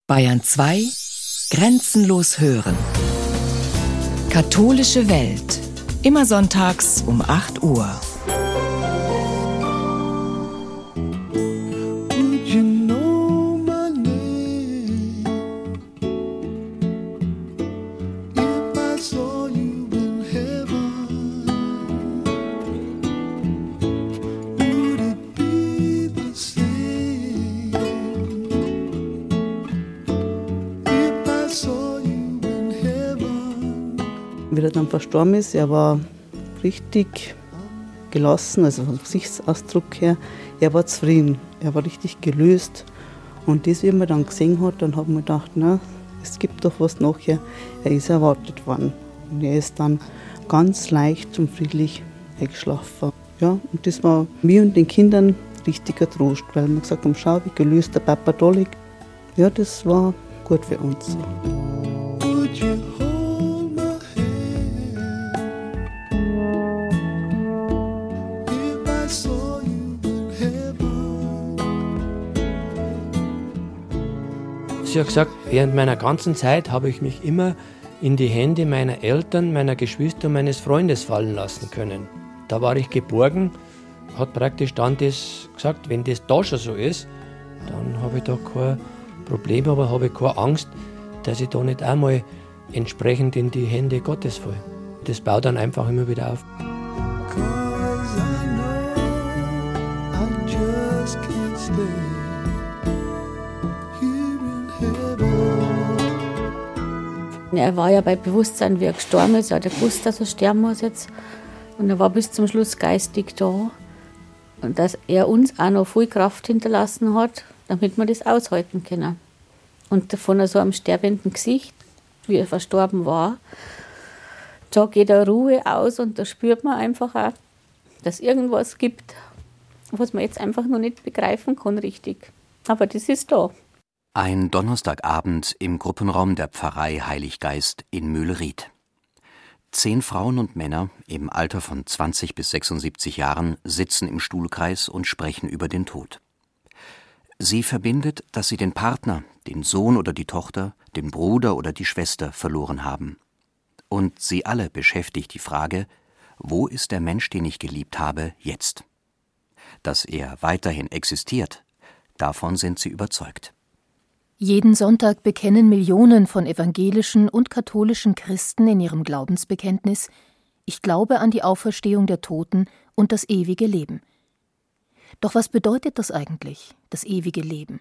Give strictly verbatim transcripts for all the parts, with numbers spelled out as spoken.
Bayern zwei Grenzenlos hören. Katholische Welt. Immer sonntags um acht Uhr. Wie er dann verstorben ist, er war richtig gelassen, also vom Gesichtsausdruck her, er war zufrieden, er war richtig gelöst. Und das, wie man dann gesehen hat, dann hat man gedacht, na, es gibt doch was nachher, er ist erwartet worden. Und er ist dann ganz leicht und friedlich eingeschlafen. Ja, und das war mir und den Kindern richtiger Trost, weil wir gesagt haben, schau, wie gelöst der Papa da liegt. Ja, das war gut für uns. Sie hat gesagt, während meiner ganzen Zeit habe ich mich immer in die Hände meiner Eltern, meiner Geschwister und meines Freundes fallen lassen können. Da war ich geborgen, hat praktisch dann das gesagt, wenn das da schon so ist, dann habe ich da kein Problem, aber habe keine Angst, dass ich da nicht einmal entsprechend in die Hände Gottes falle. Das baut dann einfach immer wieder auf. Er war ja bei Bewusstsein, wie er gestorben ist. Er hat ja gewusst, dass er sterben muss jetzt. Und er war bis zum Schluss geistig da. Und dass er uns auch noch viel Kraft hinterlassen hat, damit wir das aushalten können. Und von so einem sterbenden Gesicht, wie er verstorben war, da geht eine Ruhe aus und da spürt man einfach auch, dass irgendwas gibt, was man jetzt einfach noch nicht begreifen kann richtig. Aber das ist da. Ein Donnerstagabend im Gruppenraum der Pfarrei Heiliggeist in Mühlried. Zehn Frauen und Männer im Alter von zwanzig bis sechsundsiebzig Jahren sitzen im Stuhlkreis und sprechen über den Tod. Sie verbindet, dass sie den Partner, den Sohn oder die Tochter, den Bruder oder die Schwester verloren haben. Und sie alle beschäftigt die Frage, wo ist der Mensch, den ich geliebt habe, jetzt? Dass er weiterhin existiert, davon sind sie überzeugt. Jeden Sonntag bekennen Millionen von evangelischen und katholischen Christen in ihrem Glaubensbekenntnis: Ich glaube an die Auferstehung der Toten und das ewige Leben. Doch was bedeutet das eigentlich, das ewige Leben?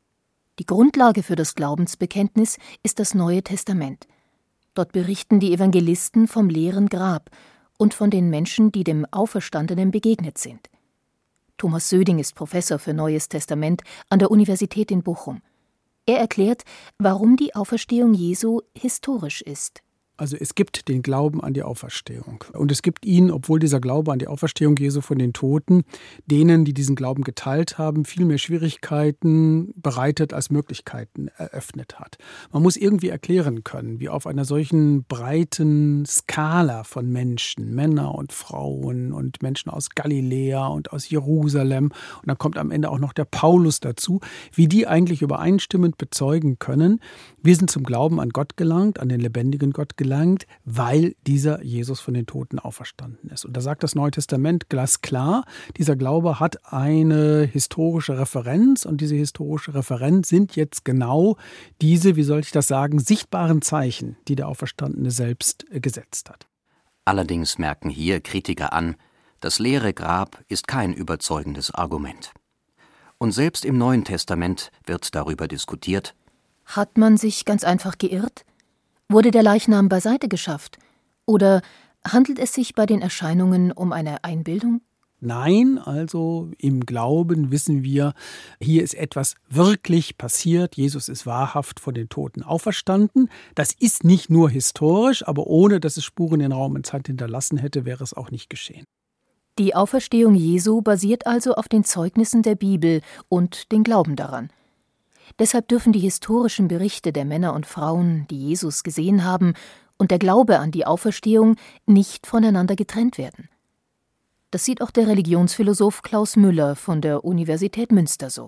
Die Grundlage für das Glaubensbekenntnis ist das Neue Testament. Dort berichten die Evangelisten vom leeren Grab und von den Menschen, die dem Auferstandenen begegnet sind. Thomas Söding ist Professor für Neues Testament an der Universität in Bochum. Er erklärt, warum die Auferstehung Jesu historisch ist. Also es gibt den Glauben an die Auferstehung. Und es gibt ihn, obwohl dieser Glaube an die Auferstehung Jesu von den Toten, denen, die diesen Glauben geteilt haben, viel mehr Schwierigkeiten bereitet als Möglichkeiten eröffnet hat. Man muss irgendwie erklären können, wie auf einer solchen breiten Skala von Menschen, Männer und Frauen und Menschen aus Galiläa und aus Jerusalem, und dann kommt am Ende auch noch der Paulus dazu, wie die eigentlich übereinstimmend bezeugen können, wir sind zum Glauben an Gott gelangt, an den lebendigen Gott gelangt, weil dieser Jesus von den Toten auferstanden ist. Und da sagt das Neue Testament glasklar, dieser Glaube hat eine historische Referenz, und diese historische Referenz sind jetzt genau diese, wie soll ich das sagen, sichtbaren Zeichen, die der Auferstandene selbst gesetzt hat. Allerdings merken hier Kritiker an, das leere Grab ist kein überzeugendes Argument. Und selbst im Neuen Testament wird darüber diskutiert: Hat man sich ganz einfach geirrt? Wurde der Leichnam beiseite geschafft? Oder handelt es sich bei den Erscheinungen um eine Einbildung? Nein, also im Glauben wissen wir, hier ist etwas wirklich passiert. Jesus ist wahrhaft von den Toten auferstanden. Das ist nicht nur historisch, aber ohne dass es Spuren in Raum und Zeit hinterlassen hätte, wäre es auch nicht geschehen. Die Auferstehung Jesu basiert also auf den Zeugnissen der Bibel und den Glauben daran. Deshalb dürfen die historischen Berichte der Männer und Frauen, die Jesus gesehen haben, und der Glaube an die Auferstehung nicht voneinander getrennt werden. Das sieht auch der Religionsphilosoph Klaus Müller von der Universität Münster so.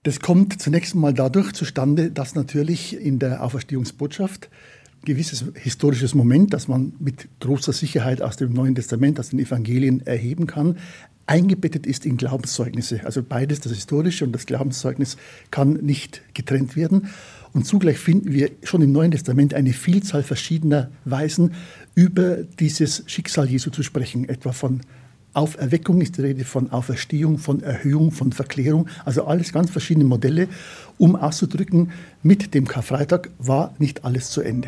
Das kommt zunächst mal dadurch zustande, dass natürlich in der Auferstehungsbotschaft ein gewisses historisches Moment, das man mit großer Sicherheit aus dem Neuen Testament, aus den Evangelien erheben kann, eingebettet ist in Glaubenszeugnisse. Also beides, das Historische und das Glaubenszeugnis, kann nicht getrennt werden. Und zugleich finden wir schon im Neuen Testament eine Vielzahl verschiedener Weisen, über dieses Schicksal Jesu zu sprechen. Etwa von Auferweckung ist die Rede, von Auferstehung, von Erhöhung, von Verklärung. Also alles ganz verschiedene Modelle, um auszudrücken, mit dem Karfreitag war nicht alles zu Ende.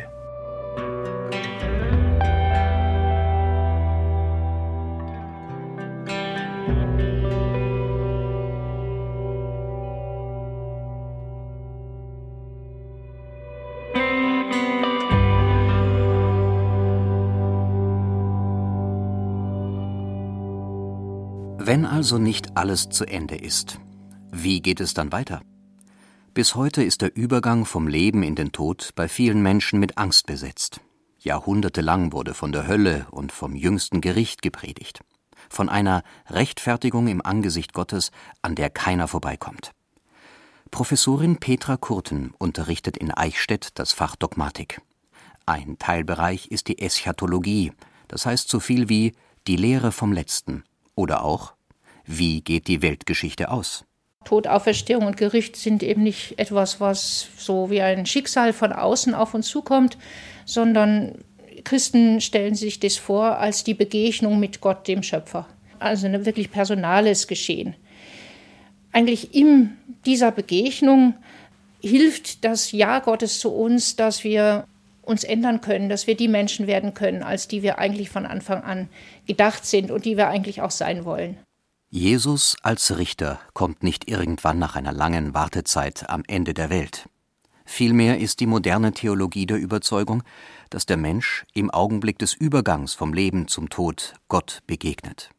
Wenn also nicht alles zu Ende ist, wie geht es dann weiter? Bis heute ist der Übergang vom Leben in den Tod bei vielen Menschen mit Angst besetzt. Jahrhundertelang wurde von der Hölle und vom jüngsten Gericht gepredigt. Von einer Rechtfertigung im Angesicht Gottes, an der keiner vorbeikommt. Professorin Petra Kurten unterrichtet in Eichstätt das Fach Dogmatik. Ein Teilbereich ist die Eschatologie, das heißt so viel wie die Lehre vom Letzten oder auch wie geht die Weltgeschichte aus? Tod, Auferstehung und Gericht sind eben nicht etwas, was so wie ein Schicksal von außen auf uns zukommt, sondern Christen stellen sich das vor als die Begegnung mit Gott, dem Schöpfer. Also ein wirklich personales Geschehen. Eigentlich in dieser Begegnung hilft das Ja Gottes zu uns, dass wir uns ändern können, dass wir die Menschen werden können, als die wir eigentlich von Anfang an gedacht sind und die wir eigentlich auch sein wollen. Jesus als Richter kommt nicht irgendwann nach einer langen Wartezeit am Ende der Welt. Vielmehr ist die moderne Theologie der Überzeugung, dass der Mensch im Augenblick des Übergangs vom Leben zum Tod Gott begegnet.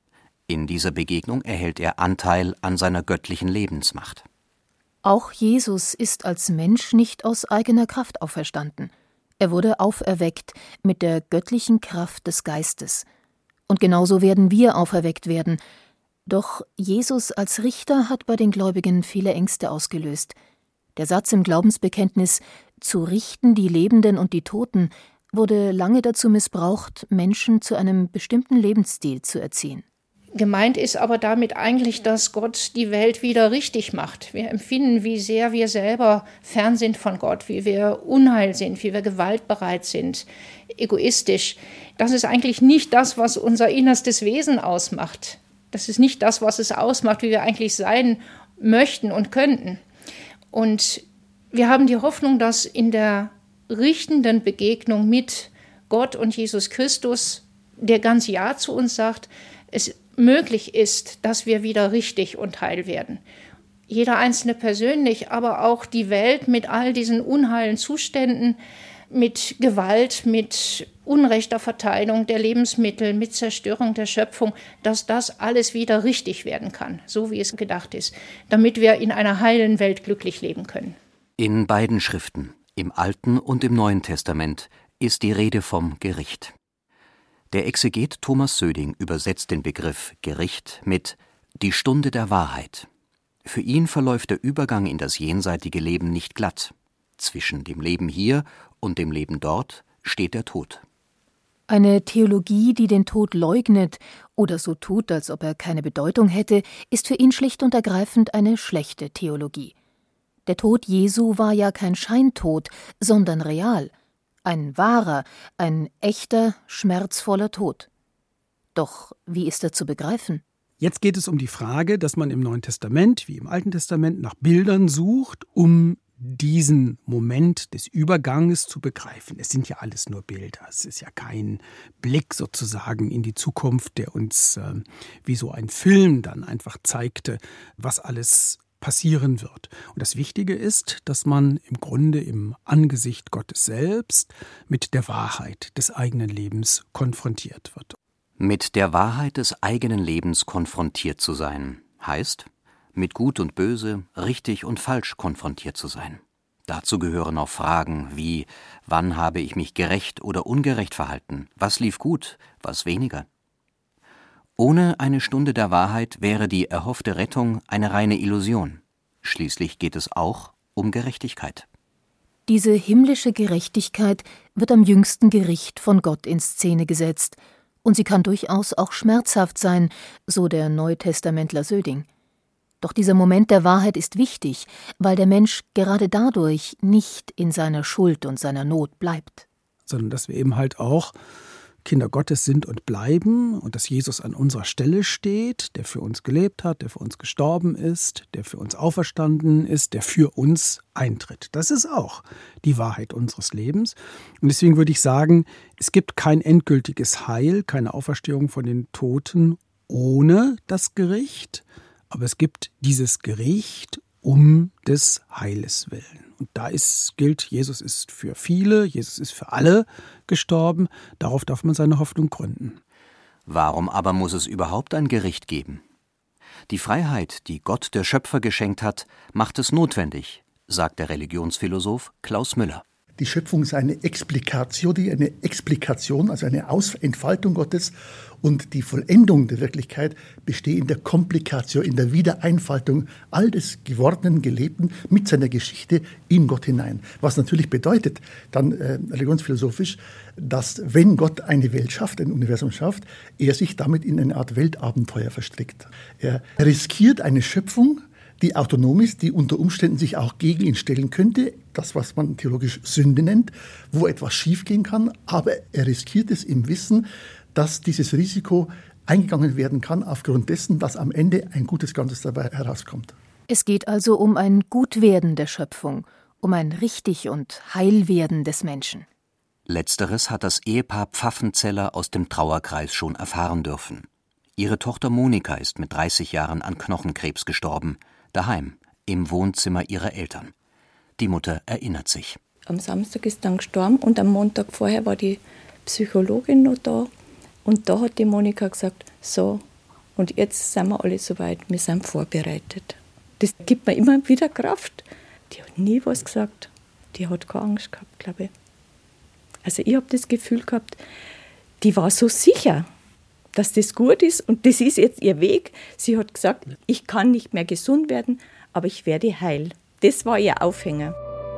In dieser Begegnung erhält er Anteil an seiner göttlichen Lebensmacht. Auch Jesus ist als Mensch nicht aus eigener Kraft auferstanden. Er wurde auferweckt mit der göttlichen Kraft des Geistes. Und genauso werden wir auferweckt werden. Doch Jesus als Richter hat bei den Gläubigen viele Ängste ausgelöst. Der Satz im Glaubensbekenntnis »zu richten die Lebenden und die Toten« wurde lange dazu missbraucht, Menschen zu einem bestimmten Lebensstil zu erziehen. Gemeint ist aber damit eigentlich, dass Gott die Welt wieder richtig macht. Wir empfinden, wie sehr wir selber fern sind von Gott, wie wir unheil sind, wie wir gewaltbereit sind, egoistisch. Das ist eigentlich nicht das, was unser innerstes Wesen ausmacht. Das ist nicht das, was es ausmacht, wie wir eigentlich sein möchten und könnten. Und wir haben die Hoffnung, dass in der richtenden Begegnung mit Gott und Jesus Christus, der ganz Ja zu uns sagt, es möglich ist, dass wir wieder richtig und heil werden. Jeder Einzelne persönlich, aber auch die Welt mit all diesen unheilen Zuständen, mit Gewalt, mit unrechter Verteilung der Lebensmittel, mit Zerstörung der Schöpfung, dass das alles wieder richtig werden kann, so wie es gedacht ist, damit wir in einer heilen Welt glücklich leben können. In beiden Schriften, im Alten und im Neuen Testament, ist die Rede vom Gericht. Der Exeget Thomas Söding übersetzt den Begriff Gericht mit »die Stunde der Wahrheit«. Für ihn verläuft der Übergang in das jenseitige Leben nicht glatt. Zwischen dem Leben hier und dem Leben dort steht der Tod. Eine Theologie, die den Tod leugnet oder so tut, als ob er keine Bedeutung hätte, ist für ihn schlicht und ergreifend eine schlechte Theologie. Der Tod Jesu war ja kein Scheintod, sondern real. Ein wahrer, ein echter, schmerzvoller Tod. Doch wie ist er zu begreifen? Jetzt geht es um die Frage, dass man im Neuen Testament wie im Alten Testament nach Bildern sucht, um diesen Moment des Überganges zu begreifen. Es sind ja alles nur Bilder. Es ist ja kein Blick sozusagen in die Zukunft, der uns äh, wie so ein Film dann einfach zeigte, was alles passieren wird. Und das Wichtige ist, dass man im Grunde im Angesicht Gottes selbst mit der Wahrheit des eigenen Lebens konfrontiert wird. Mit der Wahrheit des eigenen Lebens konfrontiert zu sein, heißt, mit Gut und Böse, richtig und falsch konfrontiert zu sein. Dazu gehören auch Fragen wie, wann habe ich mich gerecht oder ungerecht verhalten, was lief gut, was weniger. Ohne eine Stunde der Wahrheit wäre die erhoffte Rettung eine reine Illusion. Schließlich geht es auch um Gerechtigkeit. Diese himmlische Gerechtigkeit wird am jüngsten Gericht von Gott in Szene gesetzt. Und sie kann durchaus auch schmerzhaft sein, so der Neutestamentler Söding. Doch dieser Moment der Wahrheit ist wichtig, weil der Mensch gerade dadurch nicht in seiner Schuld und seiner Not bleibt. Sondern dass wir eben halt auch Kinder Gottes sind und bleiben und dass Jesus an unserer Stelle steht, der für uns gelebt hat, der für uns gestorben ist, der für uns auferstanden ist, der für uns eintritt. Das ist auch die Wahrheit unseres Lebens. Und deswegen würde ich sagen, es gibt kein endgültiges Heil, keine Auferstehung von den Toten ohne das Gericht, aber es gibt dieses Gericht um des Heiles willen. Und da ist, gilt, Jesus ist für viele, Jesus ist für alle gestorben. Darauf darf man seine Hoffnung gründen. Warum aber muss es überhaupt ein Gericht geben? Die Freiheit, die Gott der Schöpfer geschenkt hat, macht es notwendig, sagt der Religionsphilosoph Klaus Müller. Die Schöpfung ist eine Explikatio, die eine Explikation, also eine Ausentfaltung Gottes. Und die Vollendung der Wirklichkeit besteht in der Komplikatio, in der Wiedereinfaltung all des Gewordenen, Gelebten mit seiner Geschichte in Gott hinein. Was natürlich bedeutet, dann äh, religionsphilosophisch, dass wenn Gott eine Welt schafft, ein Universum schafft, er sich damit in eine Art Weltabenteuer verstrickt. Er riskiert eine Schöpfung, die autonom ist, die unter Umständen sich auch gegen ihn stellen könnte, das, was man theologisch Sünde nennt, wo etwas schiefgehen kann, aber er riskiert es im Wissen, dass dieses Risiko eingegangen werden kann, aufgrund dessen, dass am Ende ein gutes Ganzes dabei herauskommt. Es geht also um ein Gutwerden der Schöpfung, um ein Richtig- und Heilwerden des Menschen. Letzteres hat das Ehepaar Pfaffenzeller aus dem Trauerkreis schon erfahren dürfen. Ihre Tochter Monika ist mit dreißig Jahren an Knochenkrebs gestorben, daheim, im Wohnzimmer ihrer Eltern. Die Mutter erinnert sich. Am Samstag ist dann gestorben und am Montag vorher war die Psychologin noch da. Und da hat die Monika gesagt, so, und jetzt sind wir alle soweit, wir sind vorbereitet. Das gibt mir immer wieder Kraft. Die hat nie was gesagt. Die hat keine Angst gehabt, glaube ich. Also ich habe das Gefühl gehabt, die war so sicher, dass das gut ist und das ist jetzt ihr Weg. Sie hat gesagt, ich kann nicht mehr gesund werden, aber ich werde heil. Das war ihr Aufhänger.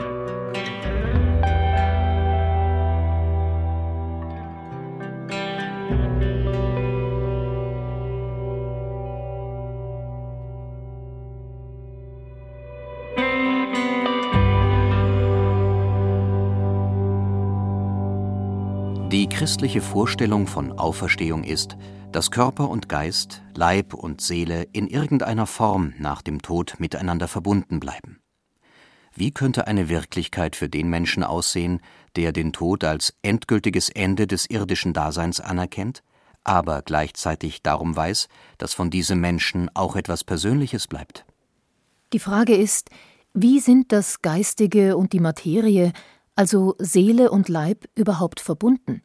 Die christliche Vorstellung von Auferstehung ist, dass Körper und Geist, Leib und Seele in irgendeiner Form nach dem Tod miteinander verbunden bleiben. Wie könnte eine Wirklichkeit für den Menschen aussehen, der den Tod als endgültiges Ende des irdischen Daseins anerkennt, aber gleichzeitig darum weiß, dass von diesem Menschen auch etwas Persönliches bleibt? Die Frage ist, wie sind das Geistige und die Materie, also Seele und Leib, überhaupt verbunden?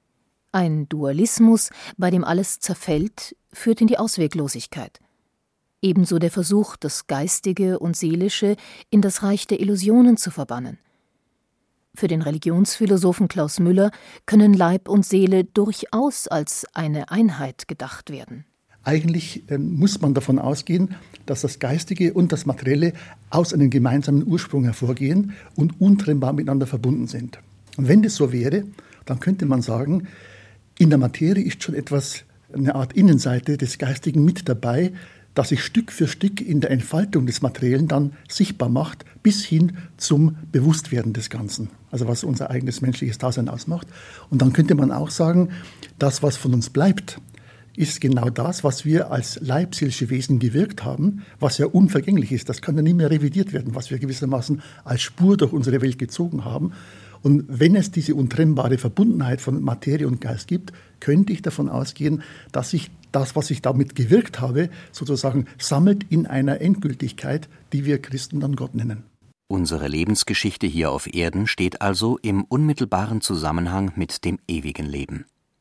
Ein Dualismus, bei dem alles zerfällt, führt in die Ausweglosigkeit. Ebenso der Versuch, das Geistige und Seelische in das Reich der Illusionen zu verbannen. Für den Religionsphilosophen Klaus Müller können Leib und Seele durchaus als eine Einheit gedacht werden. Eigentlich äh, muss man davon ausgehen, dass das Geistige und das Materielle aus einem gemeinsamen Ursprung hervorgehen und untrennbar miteinander verbunden sind. Und wenn das so wäre, dann könnte man sagen, in der Materie ist schon etwas, eine Art Innenseite des Geistigen mit dabei, das sich Stück für Stück in der Entfaltung des Materiellen dann sichtbar macht, bis hin zum Bewusstwerden des Ganzen, also was unser eigenes menschliches Dasein ausmacht. Und dann könnte man auch sagen, das, was von uns bleibt, ist genau das, was wir als leibseelische Wesen gewirkt haben, was ja unvergänglich ist. Das kann ja nie mehr revidiert werden, was wir gewissermaßen als Spur durch unsere Welt gezogen haben. Und wenn es diese untrennbare Verbundenheit von Materie und Geist gibt, könnte ich davon ausgehen, dass sich das, was ich damit gewirkt habe, sozusagen sammelt in einer Endgültigkeit, die wir Christen dann Gott nennen. Unsere Lebensgeschichte hier auf Erden steht also im unmittelbaren Zusammenhang mit dem ewigen Leben.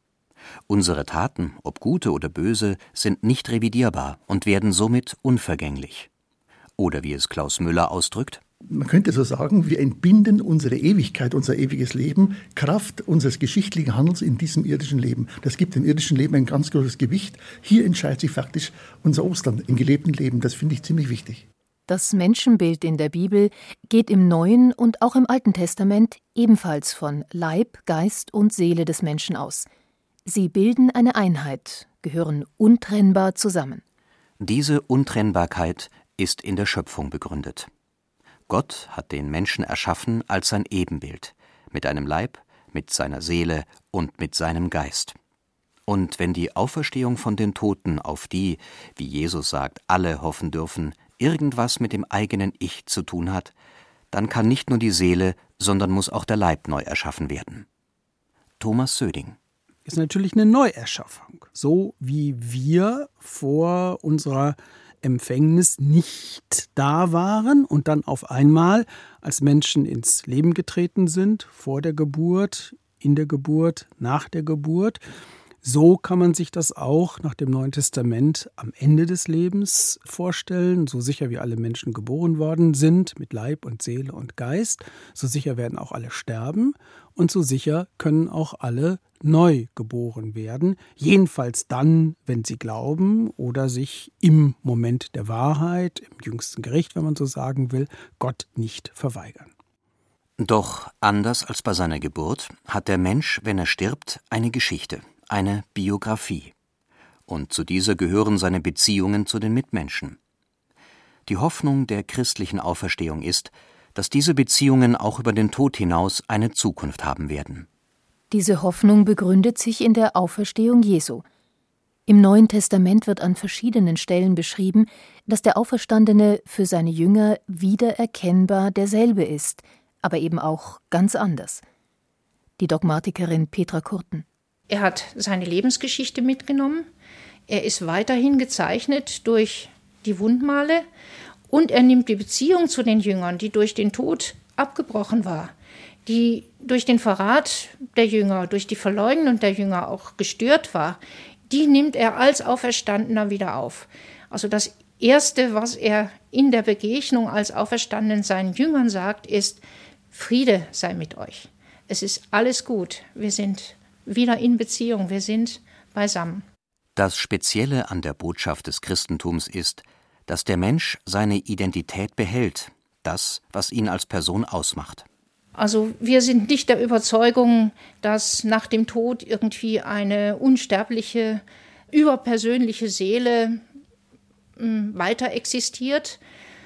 Unsere Taten, ob gute oder böse, sind nicht revidierbar und werden somit unvergänglich. Oder wie es Klaus Müller ausdrückt: Man könnte so sagen, wir entbinden unsere Ewigkeit, unser ewiges Leben, Kraft unseres geschichtlichen Handelns in diesem irdischen Leben. Das gibt dem irdischen Leben ein ganz großes Gewicht. Hier entscheidet sich faktisch unser Ostern im gelebten Leben. Das finde ich ziemlich wichtig. Das Menschenbild in der Bibel geht im Neuen und auch im Alten Testament ebenfalls von Leib, Geist und Seele des Menschen aus. Sie bilden eine Einheit, gehören untrennbar zusammen. Diese Untrennbarkeit ist in der Schöpfung begründet. Gott hat den Menschen erschaffen als sein Ebenbild, mit einem Leib, mit seiner Seele und mit seinem Geist. Und wenn die Auferstehung von den Toten auf die, wie Jesus sagt, alle hoffen dürfen, irgendwas mit dem eigenen Ich zu tun hat, dann kann nicht nur die Seele, sondern muss auch der Leib neu erschaffen werden. Thomas Söding. Ist natürlich eine Neuerschaffung. So wie wir vor unserer Empfängnis nicht da waren und dann auf einmal als Menschen ins Leben getreten sind, vor der Geburt, in der Geburt, nach der Geburt. So kann man sich das auch nach dem Neuen Testament am Ende des Lebens vorstellen. So sicher wie alle Menschen geboren worden sind, mit Leib und Seele und Geist, so sicher werden auch alle sterben und so sicher können auch alle neu geboren werden. Jedenfalls dann, wenn sie glauben oder sich im Moment der Wahrheit, im jüngsten Gericht, wenn man so sagen will, Gott nicht verweigern. Doch anders als bei seiner Geburt hat der Mensch, wenn er stirbt, eine Geschichte. Eine Biografie. Und zu dieser gehören seine Beziehungen zu den Mitmenschen. Die Hoffnung der christlichen Auferstehung ist, dass diese Beziehungen auch über den Tod hinaus eine Zukunft haben werden. Diese Hoffnung begründet sich in der Auferstehung Jesu. Im Neuen Testament wird an verschiedenen Stellen beschrieben, dass der Auferstandene für seine Jünger wiedererkennbar derselbe ist, aber eben auch ganz anders. Die Dogmatikerin Petra Kurten. Er hat seine Lebensgeschichte mitgenommen, er ist weiterhin gezeichnet durch die Wundmale und er nimmt die Beziehung zu den Jüngern, die durch den Tod abgebrochen war, die durch den Verrat der Jünger, durch die Verleugnung der Jünger auch gestört war, die nimmt er als Auferstandener wieder auf. Also das Erste, was er in der Begegnung als Auferstandenen seinen Jüngern sagt, ist: Friede sei mit euch. Es ist alles gut, wir sind wieder in Beziehung, wir sind beisammen. Das Spezielle an der Botschaft des Christentums ist, dass der Mensch seine Identität behält, das, was ihn als Person ausmacht. Also wir sind nicht der Überzeugung, dass nach dem Tod irgendwie eine unsterbliche, überpersönliche Seele weiter existiert,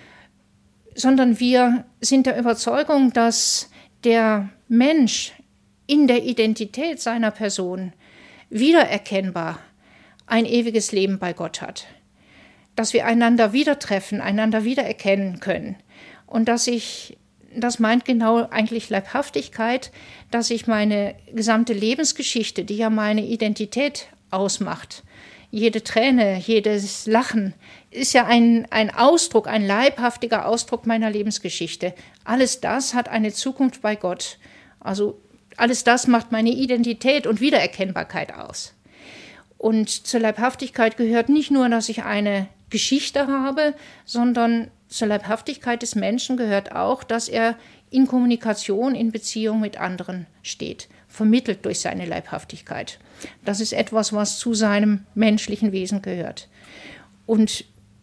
sondern wir sind der Überzeugung, dass der Mensch in der Identität seiner Person wiedererkennbar ein ewiges Leben bei Gott hat. Dass wir einander wieder treffen, einander wiedererkennen können. Und dass ich, das meint genau eigentlich Leibhaftigkeit, dass ich meine gesamte Lebensgeschichte, die ja meine Identität ausmacht, jede Träne, jedes Lachen, ist ja ein, ein Ausdruck, ein leibhaftiger Ausdruck meiner Lebensgeschichte. Alles das hat eine Zukunft bei Gott. Also alles das macht meine Identität und Wiedererkennbarkeit aus. Und zur Leibhaftigkeit gehört nicht nur, dass ich eine Geschichte habe, sondern zur Leibhaftigkeit des Menschen gehört auch, dass er in Kommunikation, in Beziehung mit anderen steht, vermittelt durch seine Leibhaftigkeit. Das ist etwas, was zu seinem menschlichen Wesen gehört. Und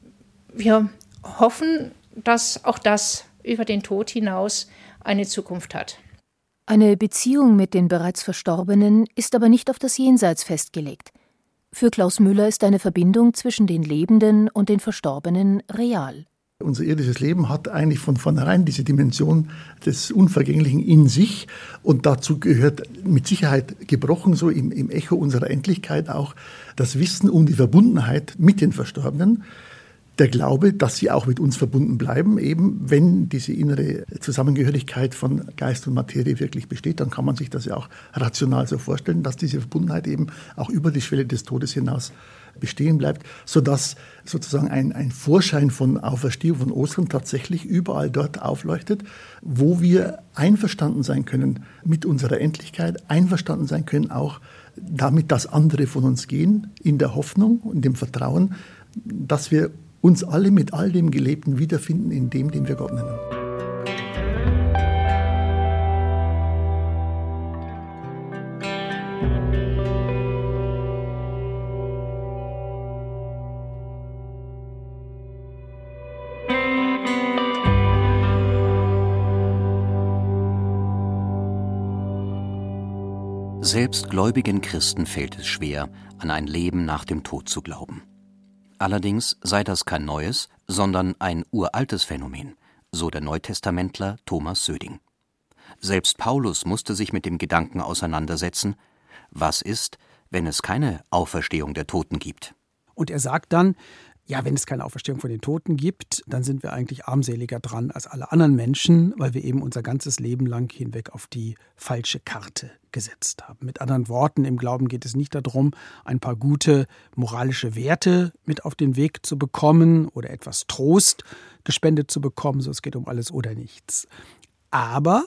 wir hoffen, dass auch das über den Tod hinaus eine Zukunft hat. Eine Beziehung mit den bereits Verstorbenen ist aber nicht auf das Jenseits festgelegt. Für Klaus Müller ist eine Verbindung zwischen den Lebenden und den Verstorbenen real. Unser irdisches Leben hat eigentlich von vornherein diese Dimension des Unvergänglichen in sich und dazu gehört mit Sicherheit gebrochen, so im, im Echo unserer Endlichkeit auch, das Wissen um die Verbundenheit mit den Verstorbenen. Der Glaube, dass sie auch mit uns verbunden bleiben, eben wenn diese innere Zusammengehörigkeit von Geist und Materie wirklich besteht, dann kann man sich das ja auch rational so vorstellen, dass diese Verbundenheit eben auch über die Schwelle des Todes hinaus bestehen bleibt, sodass sozusagen ein, ein Vorschein von Auferstehung, von Ostern tatsächlich überall dort aufleuchtet, wo wir einverstanden sein können mit unserer Endlichkeit, einverstanden sein können auch damit, dass andere von uns gehen, in der Hoffnung und dem Vertrauen, dass wir uns alle mit all dem Gelebten wiederfinden in dem, den wir Gott nennen. Selbst gläubigen Christen fällt es schwer, an ein Leben nach dem Tod zu glauben. Allerdings sei das kein neues, sondern ein uraltes Phänomen, so der Neutestamentler Thomas Söding. Selbst Paulus musste sich mit dem Gedanken auseinandersetzen, was ist, wenn es keine Auferstehung der Toten gibt? Und er sagt dann, ja, wenn es keine Auferstehung von den Toten gibt, dann sind wir eigentlich armseliger dran als alle anderen Menschen, weil wir eben unser ganzes Leben lang hinweg auf die falsche Karte gesetzt haben. Mit anderen Worten, im Glauben geht es nicht darum, ein paar gute moralische Werte mit auf den Weg zu bekommen oder etwas Trost gespendet zu bekommen, so es geht um alles oder nichts. Aber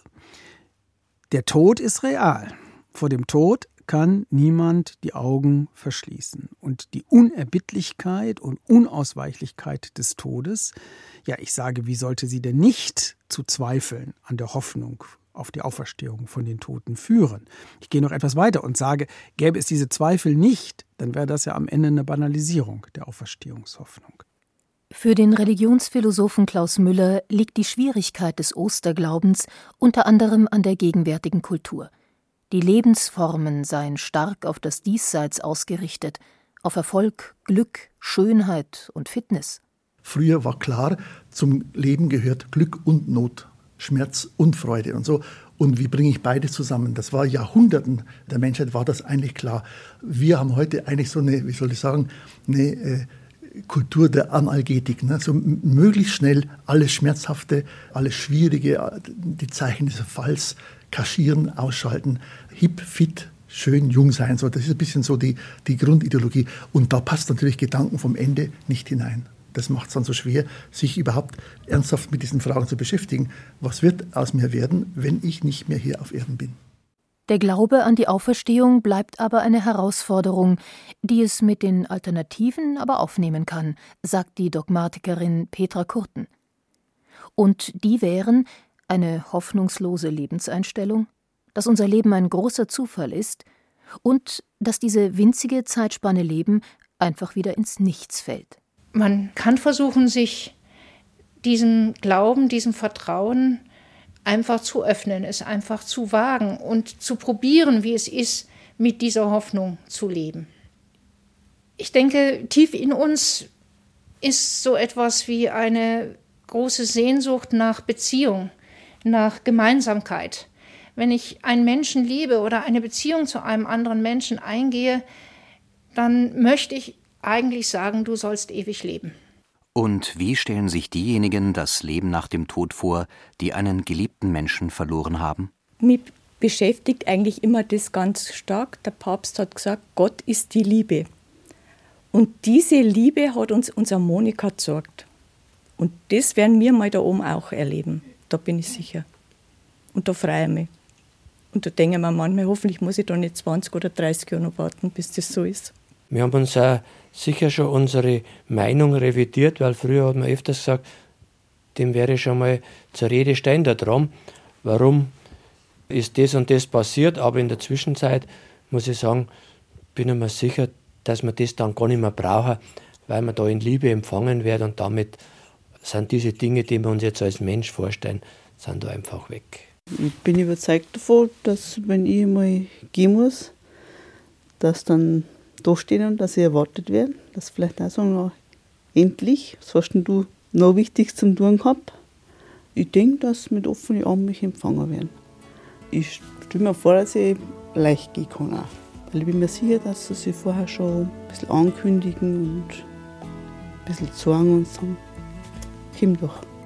der Tod ist real. Vor dem Tod kann niemand die Augen verschließen. Und die Unerbittlichkeit und Unausweichlichkeit des Todes, ja, ich sage, wie sollte sie denn nicht zu Zweifeln an der Hoffnung auf die Auferstehung von den Toten führen? Ich gehe noch etwas weiter und sage, gäbe es diese Zweifel nicht, dann wäre das ja am Ende eine Banalisierung der Auferstehungshoffnung. Für den Religionsphilosophen Klaus Müller liegt die Schwierigkeit des Osterglaubens unter anderem an der gegenwärtigen Kultur. Die Lebensformen seien stark auf das Diesseits ausgerichtet, auf Erfolg, Glück, Schönheit und Fitness. Früher war klar, zum Leben gehört Glück und Not, Schmerz und Freude und so. Und wie bringe ich beide zusammen? Das war Jahrhunderten der Menschheit, war das eigentlich klar. Wir haben heute eigentlich so eine, wie soll ich sagen, eine äh, Kultur der Analgetik. Ne? So möglichst schnell alles Schmerzhafte, alles Schwierige, die Zeichen des Falls kaschieren, ausschalten, hip, fit, schön, jung sein. So, das ist ein bisschen so die, die Grundideologie. Und da passt natürlich Gedanken vom Ende nicht hinein. Das macht es dann so schwer, sich überhaupt ernsthaft mit diesen Fragen zu beschäftigen. Was wird aus mir werden, wenn ich nicht mehr hier auf Erden bin? Der Glaube an die Auferstehung bleibt aber eine Herausforderung, die es mit den Alternativen aber aufnehmen kann, sagt die Dogmatikerin Petra Kurten. Und die wären eine hoffnungslose Lebenseinstellung, dass unser Leben ein großer Zufall ist und dass diese winzige Zeitspanne Leben einfach wieder ins Nichts fällt. Man kann versuchen, sich diesem Glauben, diesem Vertrauen einfach zu öffnen, es einfach zu wagen und zu probieren, wie es ist, mit dieser Hoffnung zu leben. Ich denke, tief in uns ist so etwas wie eine große Sehnsucht nach Beziehung, nach Gemeinsamkeit. Wenn ich einen Menschen liebe oder eine Beziehung zu einem anderen Menschen eingehe, dann möchte ich eigentlich sagen, du sollst ewig leben. Und wie stellen sich diejenigen das Leben nach dem Tod vor, die einen geliebten Menschen verloren haben? Mich beschäftigt eigentlich immer das ganz stark. Der Papst hat gesagt, Gott ist die Liebe. Und diese Liebe hat uns unsere Monika gezeigt. Und das werden wir mal da oben auch erleben. Da bin ich sicher. Und da freue ich mich. Und da denke ich mir manchmal, hoffentlich muss ich da nicht zwanzig oder dreißig Jahre noch warten, bis das so ist. Wir haben uns auch sicher schon unsere Meinung revidiert, weil früher hat man öfters gesagt, dem wäre schon mal zur Rede stehen da dran. Warum ist das und das passiert? Aber in der Zwischenzeit muss ich sagen, bin ich mir sicher, dass wir das dann gar nicht mehr brauchen, weil man da in Liebe empfangen wird und damit sind diese Dinge, die wir uns jetzt als Mensch vorstellen, sind da einfach weg. Ich bin überzeugt davon, dass wenn ich mal gehen muss, dass dann da stehen und dass sie erwartet werden, dass vielleicht auch sagen, na, endlich, was hast denn du noch wichtig zum tun gehabt? Ich denke, dass mit offenen Armen mich empfangen werden. Ich stelle mir vor, dass ich leicht gehen kann auch. Weil ich bin mir sicher, dass sie sich vorher schon ein bisschen ankündigen und ein bisschen sagen und sagen, komm doch.